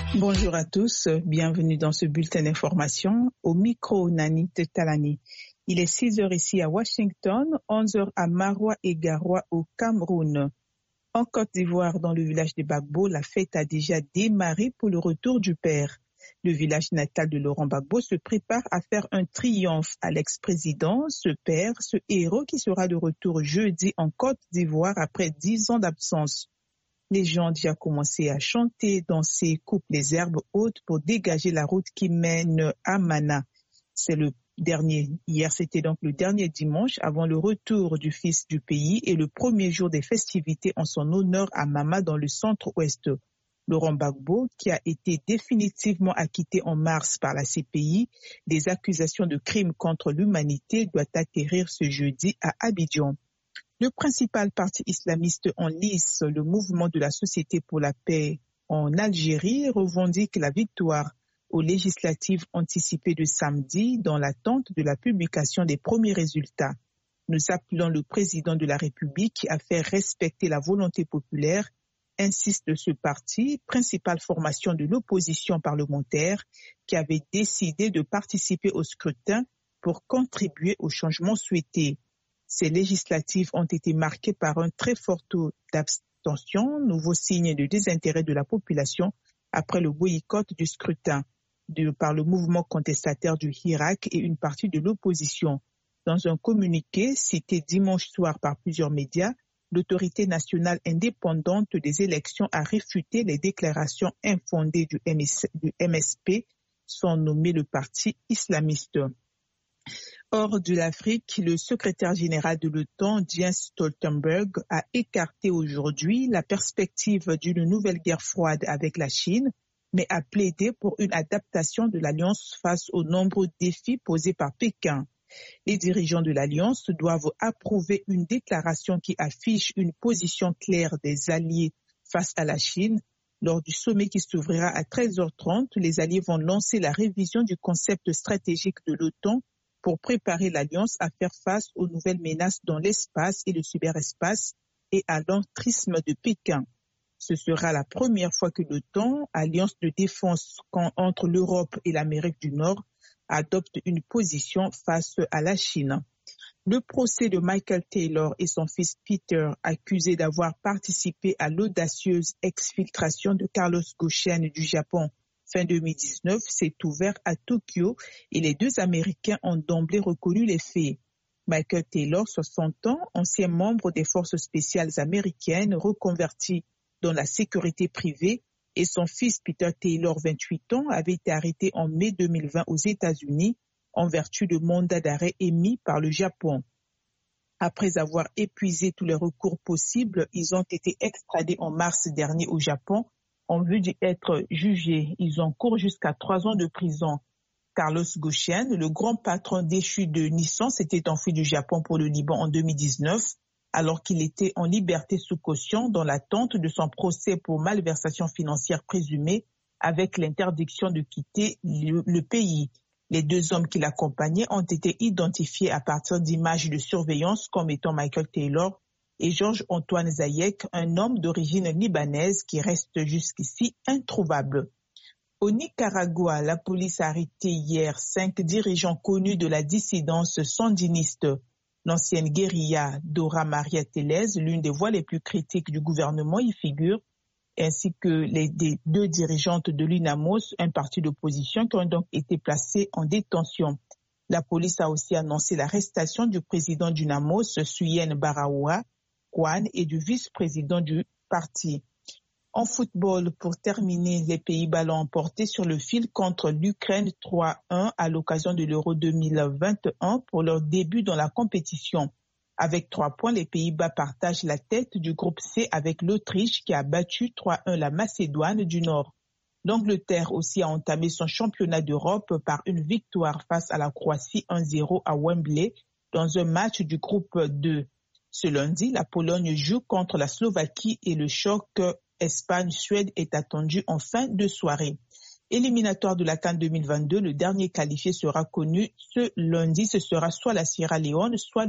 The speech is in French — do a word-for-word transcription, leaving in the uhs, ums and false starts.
Bonjour à tous, bienvenue dans ce bulletin d'information. Au micro, Nanit Talani. Il est six heures ici à Washington, onze heures à Maroua et Garoua au Cameroun. En Côte d'Ivoire, dans le village de Gbagbo, la fête a déjà démarré pour le retour du père. Le village natal de Laurent Gbagbo se prépare à faire un triomphe à l'ex-président, ce père, ce héros qui sera de retour jeudi en Côte d'Ivoire après dix ans d'absence. Les gens ont déjà commencé à chanter, danser, couper les herbes hautes pour dégager la route qui mène à Mana. C'est le dernier. Hier, c'était donc le dernier dimanche avant le retour du fils du pays et le premier jour des festivités en son honneur à Mama dans le centre-ouest. Laurent Gbagbo, qui a été définitivement acquitté en mars par la C P I des accusations de crimes contre l'humanité, doit atterrir ce jeudi à Abidjan. Le principal parti islamiste en lice, le mouvement de la Société pour la paix en Algérie, revendique la victoire aux législatives anticipées de samedi dans l'attente de la publication des premiers résultats. Nous appelons le président de la République à faire respecter la volonté populaire, insiste ce parti, principale formation de l'opposition parlementaire, qui avait décidé de participer au scrutin pour contribuer au changement souhaité. Ces législatives ont été marquées par un très fort taux d'abstention, nouveau signe de désintérêt de la population après le boycott du scrutin de, par le mouvement contestataire du Hirak et une partie de l'opposition. Dans un communiqué cité dimanche soir par plusieurs médias, l'autorité nationale indépendante des élections a réfuté les déclarations infondées du M S P, sans nommer le parti islamiste. Hors de l'Afrique, le secrétaire général de l'OTAN, Jens Stoltenberg, a écarté aujourd'hui la perspective d'une nouvelle guerre froide avec la Chine, mais a plaidé pour une adaptation de l'Alliance face aux nombreux défis posés par Pékin. Les dirigeants de l'Alliance doivent approuver une déclaration qui affiche une position claire des alliés face à la Chine. Lors du sommet qui s'ouvrira à treize heures trente, les alliés vont lancer la révision du concept stratégique de l'OTAN pour préparer l'Alliance à faire face aux nouvelles menaces dans l'espace et le cyberespace et à l'entrisme de Pékin. Ce sera la première fois que l'OTAN, alliance de défense entre l'Europe et l'Amérique du Nord, adopte une position face à la Chine. Le procès de Michael Taylor et son fils Peter, accusés d'avoir participé à l'audacieuse exfiltration de Carlos Ghosn du Japon fin deux mille dix-neuf, s'est ouvert à Tokyo et les deux Américains ont d'emblée reconnu les faits. Michael Taylor, soixante ans, ancien membre des forces spéciales américaines, reconverti dans la sécurité privée, et son fils Peter Taylor, vingt-huit ans, avait été arrêté en mai deux mille vingt aux États-Unis en vertu de mandats d'arrêt émis par le Japon. Après avoir épuisé tous les recours possibles, ils ont été extradés en mars dernier au Japon en vue d'y être jugés. Ils encourent jusqu'à trois ans de prison. Carlos Ghosn, le grand patron déchu de Nissan, s'était enfui du Japon pour le Liban en deux mille dix-neuf, alors qu'il était en liberté sous caution dans l'attente de son procès pour malversation financière présumée avec l'interdiction de quitter le, le pays. Les deux hommes qui l'accompagnaient ont été identifiés à partir d'images de surveillance comme étant Michael Taylor et Georges-Antoine Zayek, un homme d'origine libanaise qui reste jusqu'ici introuvable. Au Nicaragua, la police a arrêté hier cinq dirigeants connus de la dissidence sandiniste. L'ancienne guérilla Dora Maria Tellez, l'une des voix les plus critiques du gouvernement, y figure, ainsi que les des deux dirigeantes de l'UNAMOS, un parti d'opposition, qui ont donc été placées en détention. La police a aussi annoncé l'arrestation du président du UNAMOS, Suyen Baraoua Kwan, et du vice-président du parti. En football, pour terminer, les Pays-Bas l'ont emporté sur le fil contre l'Ukraine trois un à l'occasion de l'Euro deux mille vingt et un pour leur début dans la compétition. Avec trois points, les Pays-Bas partagent la tête du groupe C avec l'Autriche qui a battu trois un la Macédoine du Nord. L'Angleterre aussi a entamé son championnat d'Europe par une victoire face à la Croatie un zéro à Wembley dans un match du groupe deux. Ce lundi, la Pologne joue contre la Slovaquie et le choc Espagne-Suède est attendu en fin de soirée. Éliminatoire de la CAN deux mille vingt-deux, le dernier qualifié sera connu ce lundi. Ce sera soit la Sierra Leone, soit